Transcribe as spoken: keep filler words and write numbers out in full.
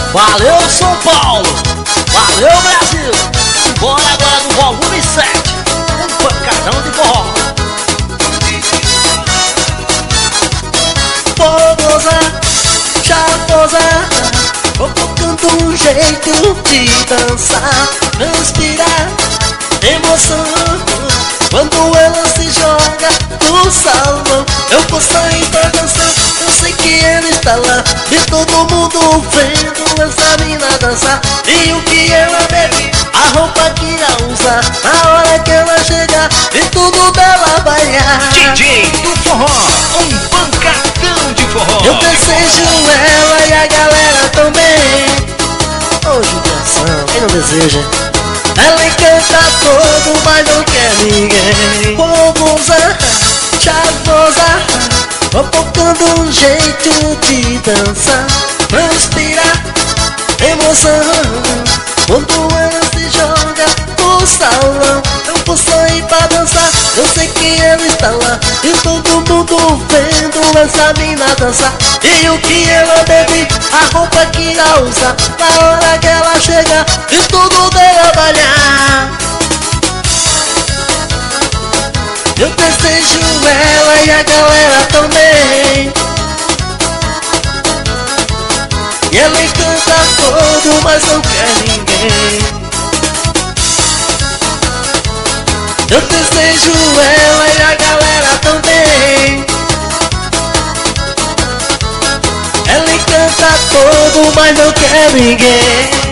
Valeu, São Paulo! Valeu, Brasil! Bora agora no volume sete, um pancadão de forró. Vou gozar, chapozar, vou tocando um jeito de dançar, transpirar, emoção. Quando ela se joga no salão, eu vou sair pra dançar. Eu sei que ela está lá e todo mundo vendo essa mina dançar. E o que ela bebe, a roupa que ela usa, na hora que ela chegar e tudo dela bailar. D J do forró, um pancadão de forró. Eu desejo ela e a galera também. Ô judiação, quem não deseja? Ela encanta todo, mas não quer ninguém. Vou gozar, chavosa, vou tocando um jeito de dançar, transpirar, emoção. Quando ela se joga no salão, eu vou sair pra dançar. Eu sei que ela está lá e todo mundo vendo essa mina dançar. E o que ela bebe, a roupa que ela usa, na hora que ela chega e tudo dela bailar. Eu desejo ela e a galera também. E ela encanta todo, mas não quer ninguém. Eu desejo ela e a galera também. Ela encanta todo, mas não quer ninguém.